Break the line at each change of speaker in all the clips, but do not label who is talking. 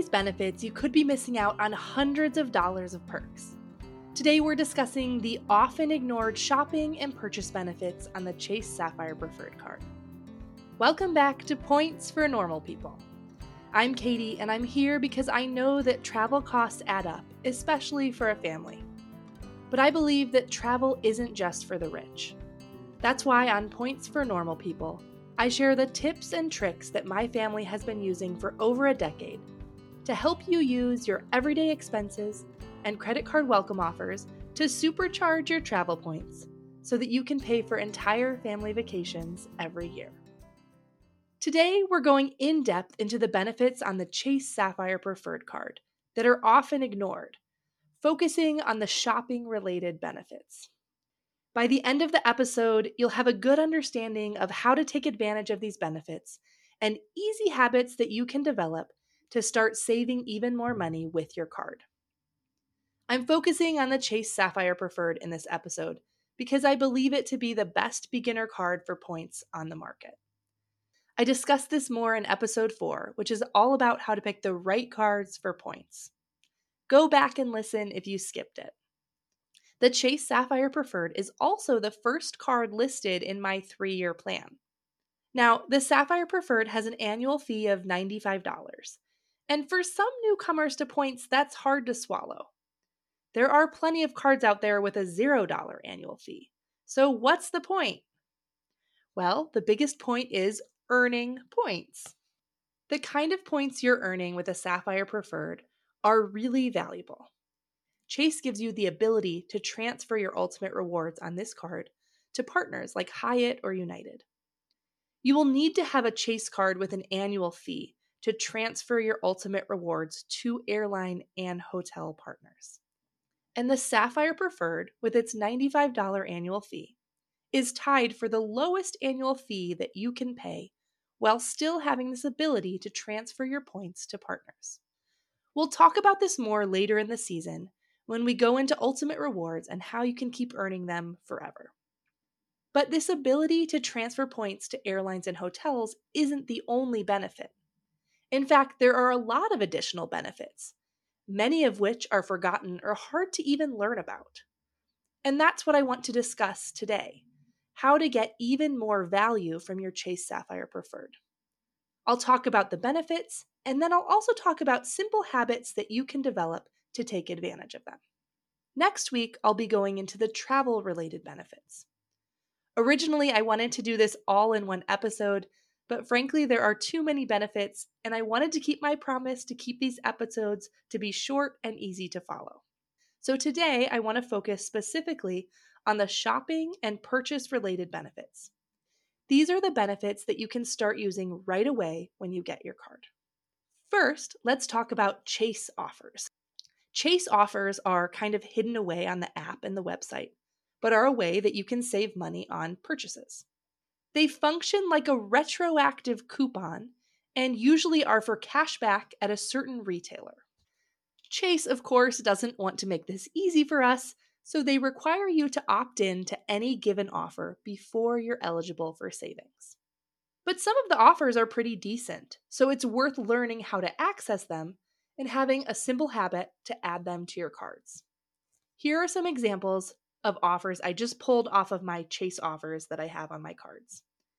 these benefits, you could be missing out on hundreds of dollars of perks. Today, we're discussing the often ignored shopping and purchase benefits on the Chase Sapphire Preferred Card. Welcome back to Points for Normal People. I'm Katie, and I'm here because I know that travel costs add up, especially for a family. But I believe that travel isn't just for the rich. That's why on Points for Normal People, I share the tips and tricks that my family has been using for over a decade to help you use your everyday expenses and credit card welcome offers to supercharge your travel points so that you can pay for entire family vacations every year. Today, we're going in depth into the benefits on the Chase Sapphire Preferred Card that are often ignored, focusing on the shopping-related benefits. By the end of the episode, you'll have a good understanding of how to take advantage of these benefits and easy habits that you can develop to start saving even more money with your card. I'm focusing on the Chase Sapphire Preferred in this episode because I believe it to be the best beginner card for points on the market. I discussed this more in episode 4, which is all about how to pick the right cards for points. Go back and listen if you skipped it. The Chase Sapphire Preferred is also the first card listed in my 3-year plan. Now, the Sapphire Preferred has an annual fee of $95, and for some newcomers to points, that's hard to swallow. There are plenty of cards out there with a $0 annual fee. So what's the point? Well, the biggest point is earning points. The kind of points you're earning with a Sapphire Preferred are really valuable. Chase gives you the ability to transfer your ultimate rewards on this card to partners like Hyatt or United. You will need to have a Chase card with an annual fee to transfer your ultimate rewards to airline and hotel partners. And the Sapphire Preferred, with its $95 annual fee, is tied for the lowest annual fee that you can pay while still having this ability to transfer your points to partners. We'll talk about this more later in the season when we go into ultimate rewards and how you can keep earning them forever. But this ability to transfer points to airlines and hotels isn't the only benefit. In fact, there are a lot of additional benefits, many of which are forgotten or hard to even learn about. And that's what I want to discuss today, how to get even more value from your Chase Sapphire Preferred. I'll talk about the benefits, and then I'll also talk about simple habits that you can develop to take advantage of them. Next week, I'll be going into the travel-related benefits. Originally, I wanted to do this all in one episode, but frankly, there are too many benefits, and I wanted to keep my promise to keep these episodes to be short and easy to follow. So today, I want to focus specifically on the shopping and purchase-related benefits. These are the benefits that you can start using right away when you get your card. First, let's talk about Chase offers. Chase offers are kind of hidden away on the app and the website, but are a way that you can save money on purchases. They function like a retroactive coupon and usually are for cash back at a certain retailer. Chase, of course, doesn't want to make this easy for us, so they require you to opt in to any given offer before you're eligible for savings. But some of the offers are pretty decent, so it's worth learning how to access them and having a simple habit to add them to your cards. Here are some examples of offers I just pulled off of my Chase offers that I have on my cards.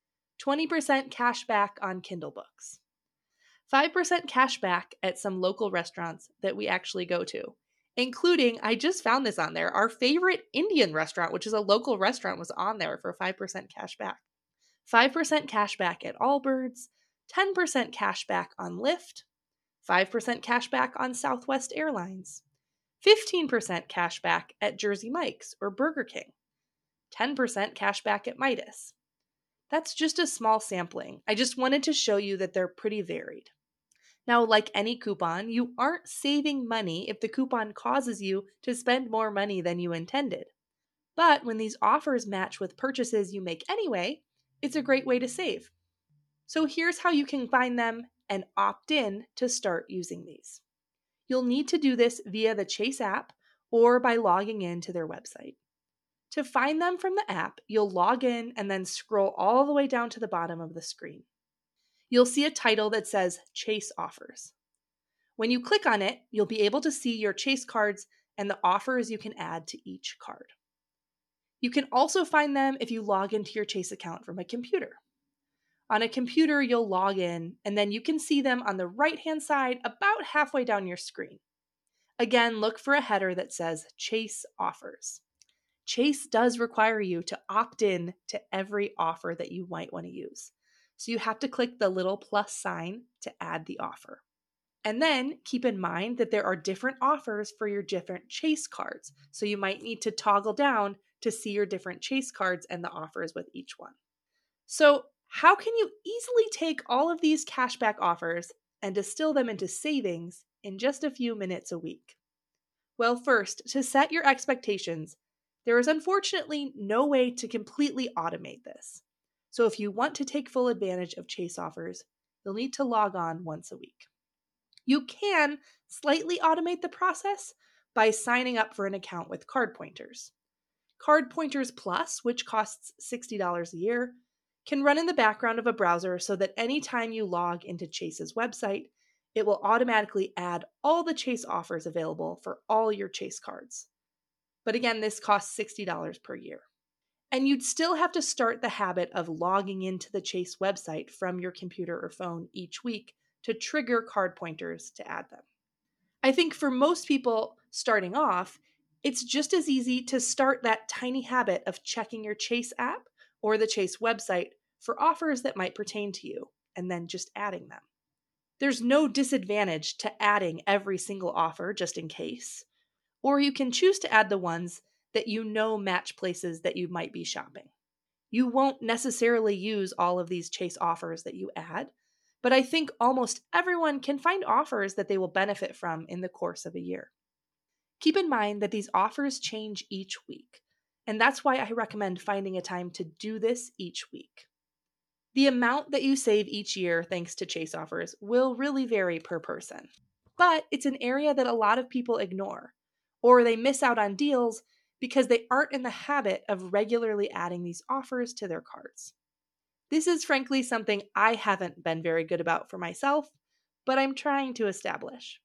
20% cash back on Kindle books. 5% cash back at some local restaurants that we actually go to, including, I just found this on there, our favorite Indian restaurant, which is a local restaurant, was on there for 5% cash back. 5% cash back at Allbirds, 10% cash back on Lyft, 5% cash back on Southwest Airlines, 15% cash back at Jersey Mike's or Burger King, 10% cash back at Midas. That's just a small sampling. I just wanted to show you that they're pretty varied. Now, like any coupon, you aren't saving money if the coupon causes you to spend more money than you intended. But when these offers match with purchases you make anyway, it's a great way to save. So here's how you can find them and opt in to start using these. You'll need to do this via the Chase app or by logging in to their website. To find them from the app, you'll log in and then scroll all the way down to the bottom of the screen. You'll see a title that says Chase Offers. When you click on it, you'll be able to see your Chase cards and the offers you can add to each card. You can also find them if you log into your Chase account from a computer. On a computer, you'll log in, and then you can see them on the right-hand side about halfway down your screen. Again, look for a header that says Chase Offers. Chase does require you to opt in to every offer that you might want to use. So you have to click the little plus sign to add the offer. And then keep in mind that there are different offers for your different Chase cards. So you might need to toggle down to see your different Chase cards and the offers with each one. So how can you easily take all of these cashback offers and distill them into savings in just a few minutes a week? Well, first, to set your expectations, there is unfortunately no way to completely automate this. So if you want to take full advantage of Chase offers, you'll need to log on once a week. You can slightly automate the process by signing up for an account with Card Pointers. Card Pointers Plus, which costs $60 a year, can run in the background of a browser so that anytime you log into Chase's website, it will automatically add all the Chase offers available for all your Chase cards. But again, this costs $60 per year. And you'd still have to start the habit of logging into the Chase website from your computer or phone each week to trigger Card Pointers to add them. I think for most people starting off, it's just as easy to start that tiny habit of checking your Chase app or the Chase website for offers that might pertain to you, and then just adding them. There's no disadvantage to adding every single offer just in case, or you can choose to add the ones that you know match places that you might be shopping. You won't necessarily use all of these Chase offers that you add, but I think almost everyone can find offers that they will benefit from in the course of a year. Keep in mind that these offers change each week, and that's why I recommend finding a time to do this each week. The amount that you save each year thanks to Chase offers will really vary per person, but it's an area that a lot of people ignore, or they miss out on deals because they aren't in the habit of regularly adding these offers to their cards. This is frankly something I haven't been very good about for myself, but I'm trying to establish.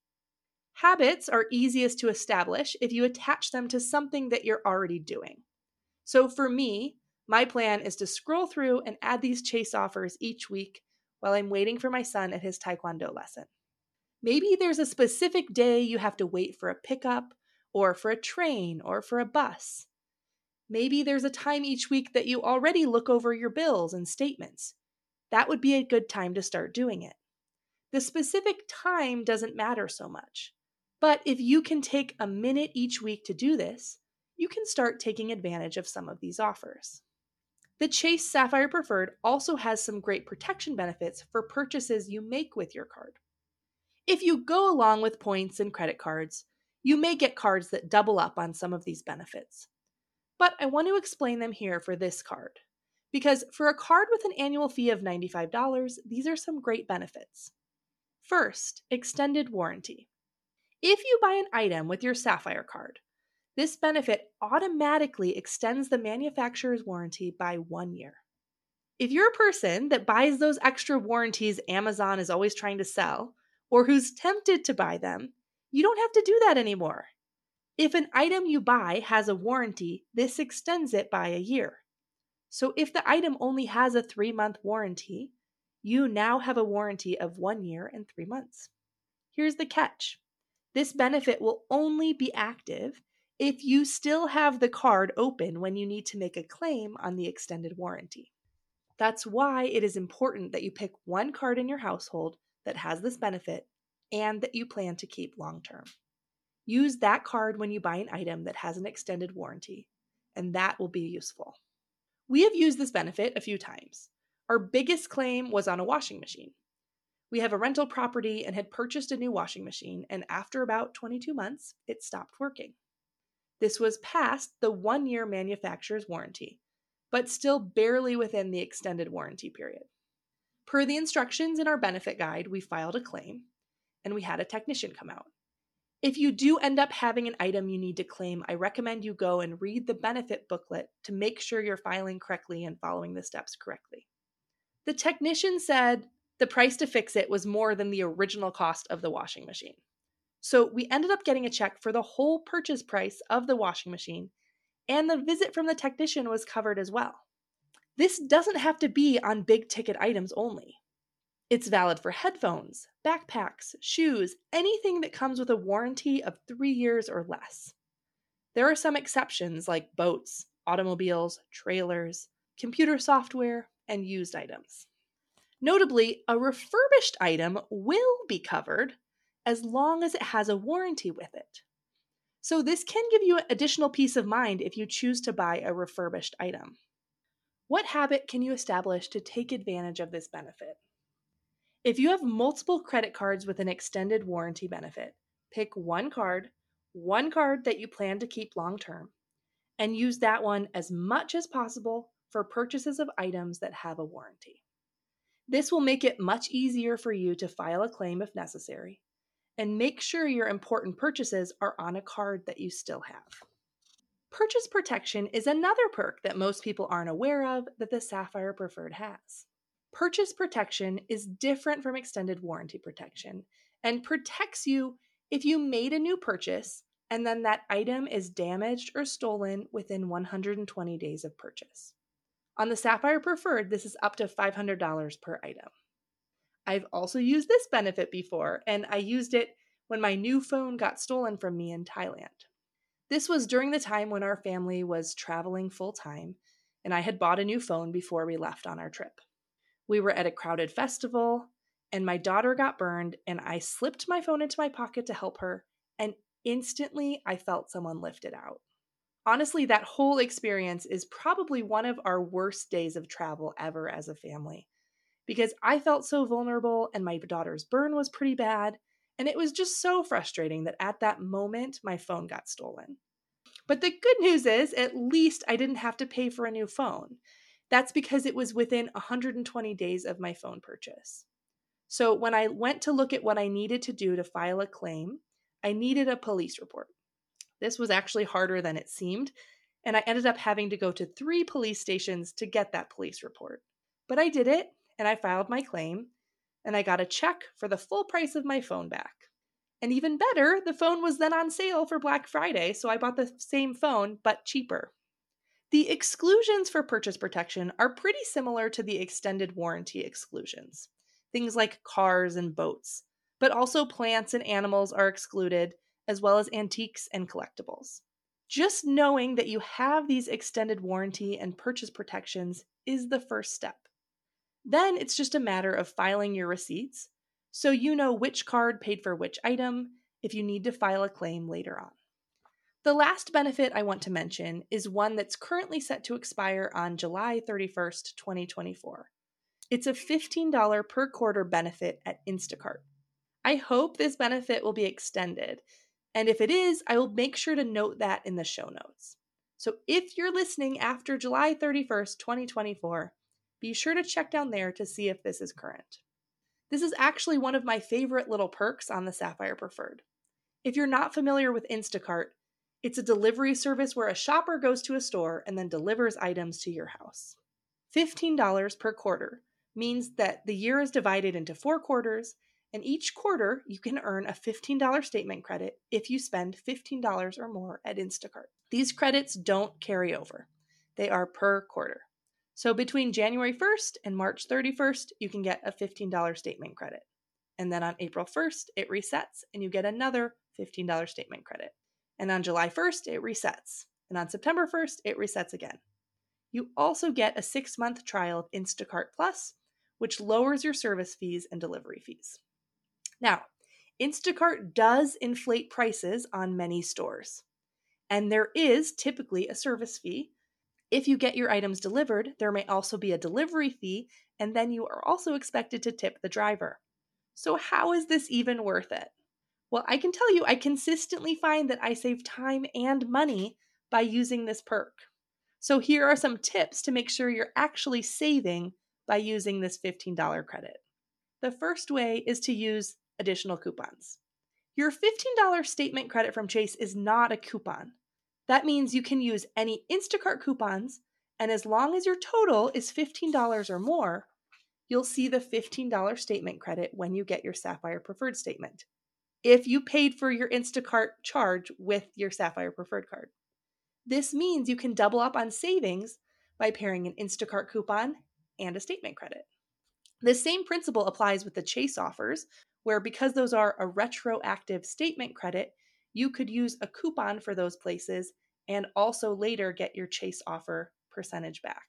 Habits are easiest to establish if you attach them to something that you're already doing. So for me, my plan is to scroll through and add these Chase offers each week while I'm waiting for my son at his Taekwondo lesson. Maybe there's a specific day you have to wait for a pickup, or for a train, or for a bus. Maybe there's a time each week that you already look over your bills and statements. That would be a good time to start doing it. The specific time doesn't matter so much. But if you can take a minute each week to do this, you can start taking advantage of some of these offers. The Chase Sapphire Preferred also has some great protection benefits for purchases you make with your card. If you go along with points and credit cards, you may get cards that double up on some of these benefits. But I want to explain them here for this card, because for a card with an annual fee of $95, these are some great benefits. First, extended warranty. If you buy an item with your Sapphire card, this benefit automatically extends the manufacturer's warranty by 1 year. If you're a person that buys those extra warranties Amazon is always trying to sell, or who's tempted to buy them, you don't have to do that anymore. If an item you buy has a warranty, this extends it by a year. So if the item only has a 3-month warranty, you now have a warranty of 1 year and 3 months. Here's the catch. This benefit will only be active if you still have the card open when you need to make a claim on the extended warranty. That's why it is important that you pick one card in your household that has this benefit and that you plan to keep long term. Use that card when you buy an item that has an extended warranty, and that will be useful. We have used this benefit a few times. Our biggest claim was on a washing machine. We have a rental property and had purchased a new washing machine, and after about 22 months, it stopped working. This was past the 1-year manufacturer's warranty, but still barely within the extended warranty period. Per the instructions in our benefit guide, we filed a claim, and we had a technician come out. If you do end up having an item you need to claim, I recommend you go and read the benefit booklet to make sure you're filing correctly and following the steps correctly. The technician said The price to fix it was more than the original cost of the washing machine. So we ended up getting a check for the whole purchase price of the washing machine, and the visit from the technician was covered as well. This doesn't have to be on big ticket items only. It's valid for headphones, backpacks, shoes, anything that comes with a warranty of 3 years or less. There are some exceptions like boats, automobiles, trailers, computer software, and used items. Notably, a refurbished item will be covered as long as it has a warranty with it. So this can give you additional peace of mind if you choose to buy a refurbished item. What habit can you establish to take advantage of this benefit? If you have multiple credit cards with an extended warranty benefit, pick one card that you plan to keep long term, and use that one as much as possible for purchases of items that have a warranty. This will make it much easier for you to file a claim if necessary, and make sure your important purchases are on a card that you still have. Purchase protection is another perk that most people aren't aware of that the Sapphire Preferred has. Purchase protection is different from extended warranty protection and protects you if you made a new purchase and then that item is damaged or stolen within 120 days of purchase. On the Sapphire Preferred, this is up to $500 per item. I've also used this benefit before, and I used it when my new phone got stolen from me in Thailand. This was during the time when our family was traveling full-time, and I had bought a new phone before we left on our trip. We were at a crowded festival, and my daughter got burned, and I slipped my phone into my pocket to help her, and instantly I felt someone lift it out. Honestly, that whole experience is probably one of our worst days of travel ever as a family, because I felt so vulnerable and my daughter's burn was pretty bad, and it was just so frustrating that at that moment my phone got stolen. But the good news is, at least I didn't have to pay for a new phone. That's because it was within 120 days of my phone purchase. So when I went to look at what I needed to do to file a claim, I needed a police report. This was actually harder than it seemed, and I ended up having to go to 3 police stations to get that police report. But I did it, and I filed my claim, and I got a check for the full price of my phone back. And even better, the phone was then on sale for Black Friday, so I bought the same phone, but cheaper. The exclusions for purchase protection are pretty similar to the extended warranty exclusions. Things like cars and boats, but also plants and animals are excluded, as well as antiques and collectibles. Just knowing that you have these extended warranty and purchase protections is the first step. Then it's just a matter of filing your receipts, so you know which card paid for which item if you need to file a claim later on. The last benefit I want to mention is one that's currently set to expire on July 31st, 2024. It's a $15 per quarter benefit at Instacart. I hope this benefit will be extended, and if it is, I will make sure to note that in the show notes. So if you're listening after July 31st, 2024, be sure to check down there to see if this is current. This is actually one of my favorite little perks on the Sapphire Preferred. If you're not familiar with Instacart, it's a delivery service where a shopper goes to a store and then delivers items to your house. $15 per quarter means that the year is divided into 4 quarters, and each quarter you can earn a $15 statement credit if you spend $15 or more at Instacart. These credits don't carry over. They are per quarter. So between January 1st and March 31st, you can get a $15 statement credit. And then on April 1st, it resets and you get another $15 statement credit. And on July 1st, it resets. And on September 1st, it resets again. You also get a 6-month trial of Instacart Plus, which lowers your service fees and delivery fees. Now, Instacart does inflate prices on many stores, and there is typically a service fee. If you get your items delivered, there may also be a delivery fee, and then you are also expected to tip the driver. So how is this even worth it? Well, I can tell you, I consistently find that I save time and money by using this perk. So here are some tips to make sure you're actually saving by using this $15 credit. The first way is to use additional coupons. Your $15 statement credit from Chase is not a coupon. That means you can use any Instacart coupons, and as long as your total is $15 or more, you'll see the $15 statement credit when you get your Sapphire Preferred statement, if you paid for your Instacart charge with your Sapphire Preferred card. This means you can double up on savings by pairing an Instacart coupon and a statement credit. The same principle applies with the Chase offers, where because those are a retroactive statement credit, you could use a coupon for those places and also later get your Chase offer percentage back.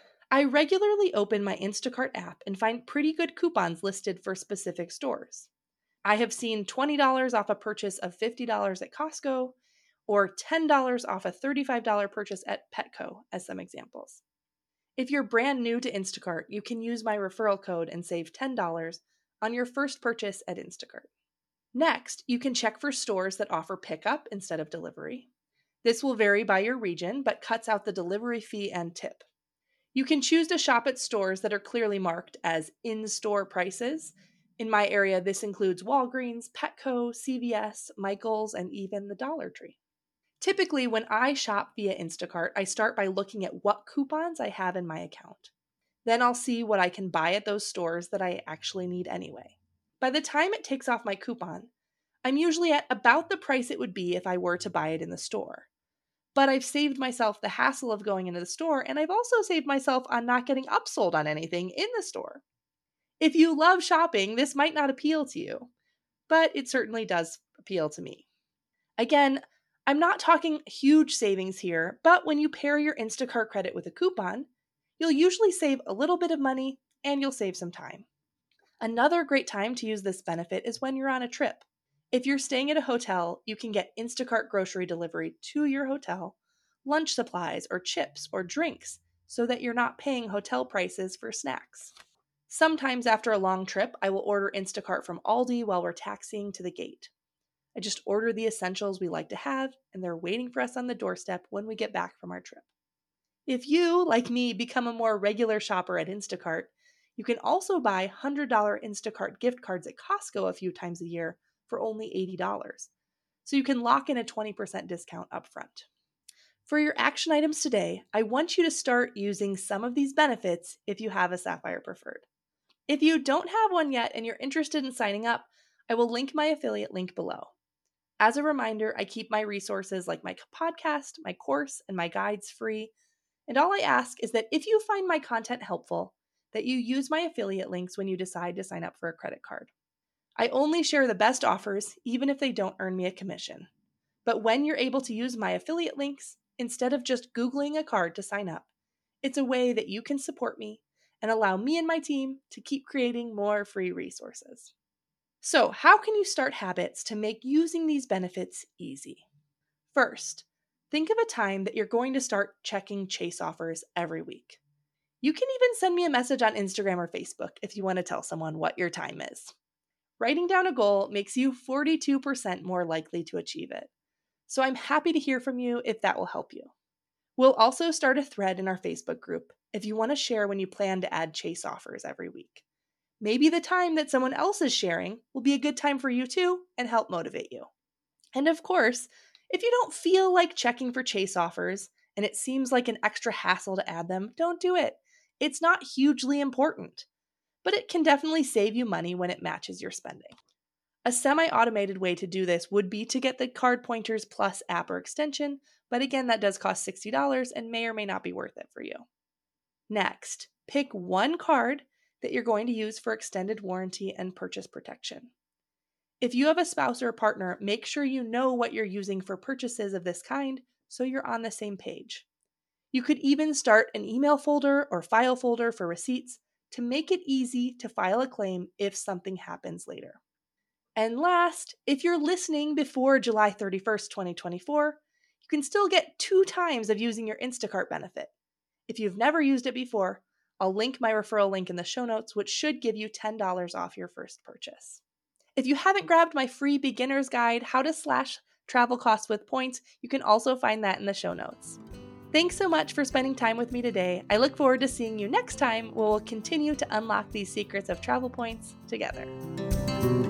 I regularly open my Instacart app and find pretty good coupons listed for specific stores. I have seen $20 off a purchase of $50 at Costco, or $10 off a $35 purchase at Petco as some examples. If you're brand new to Instacart, you can use my referral code and save $10 on your first purchase at Instacart. Next, you can check for stores that offer pickup instead of delivery. This will vary by your region, but cuts out the delivery fee and tip. You can choose to shop at stores that are clearly marked as in-store prices. In my area, this includes Walgreens, Petco, CVS, Michael's, and even the Dollar Tree. Typically, when I shop via Instacart, I start by looking at what coupons I have in my account. Then I'll see what I can buy at those stores that I actually need anyway. By the time it takes off my coupon, I'm usually at about the price it would be if I were to buy it in the store. But I've saved myself the hassle of going into the store, and I've also saved myself on not getting upsold on anything in the store. If you love shopping, this might not appeal to you, but it certainly does appeal to me. Again, I'm not talking huge savings here, but when you pair your Instacart credit with a coupon, you'll usually save a little bit of money and you'll save some time. Another great time to use this benefit is when you're on a trip. If you're staying at a hotel, you can get Instacart grocery delivery to your hotel, lunch supplies or chips or drinks, so that you're not paying hotel prices for snacks. Sometimes after a long trip, I will order Instacart from Aldi while we're taxiing to the gate. I just order the essentials we like to have, and they're waiting for us on the doorstep when we get back from our trip. If you, like me, become a more regular shopper at Instacart, you can also buy $100 Instacart gift cards at Costco a few times a year for only $80. So you can lock in a 20% discount up front. For your action items today, I want you to start using some of these benefits if you have a Sapphire Preferred. If you don't have one yet and you're interested in signing up, I will link my affiliate link below. As a reminder, I keep my resources like my podcast, my course, and my guides free. And all I ask is that if you find my content helpful, that you use my affiliate links when you decide to sign up for a credit card. I only share the best offers, even if they don't earn me a commission. But when you're able to use my affiliate links, instead of just Googling a card to sign up, it's a way that you can support me and allow me and my team to keep creating more free resources. So, how can you start habits to make using these benefits easy? First, think of a time that you're going to start checking Chase offers every week. You can even send me a message on Instagram or Facebook if you want to tell someone what your time is. Writing down a goal makes you 42% more likely to achieve it. So I'm happy to hear from you if that will help you. We'll also start a thread in our Facebook group if you want to share when you plan to add Chase offers every week. Maybe the time that someone else is sharing will be a good time for you too and help motivate you. And of course, if you don't feel like checking for Chase offers and it seems like an extra hassle to add them, don't do it. It's not hugely important, but it can definitely save you money when it matches your spending. A semi-automated way to do this would be to get the Card Pointers Plus app or extension, but again, that does cost $60 and may or may not be worth it for you. Next, pick one card that you're going to use for extended warranty and purchase protection. If you have a spouse or a partner, make sure you know what you're using for purchases of this kind so you're on the same page. You could even start an email folder or file folder for receipts to make it easy to file a claim if something happens later. And last, if you're listening before July 31st, 2024, you can still get 2 times of using your Instacart benefit. If you've never used it before, I'll link my referral link in the show notes, which should give you $10 off your first purchase. If you haven't grabbed my free beginner's guide, How to Slash Travel Costs with Points, you can also find that in the show notes. Thanks so much for spending time with me today. I look forward to seeing you next time where we'll continue to unlock these secrets of travel points together.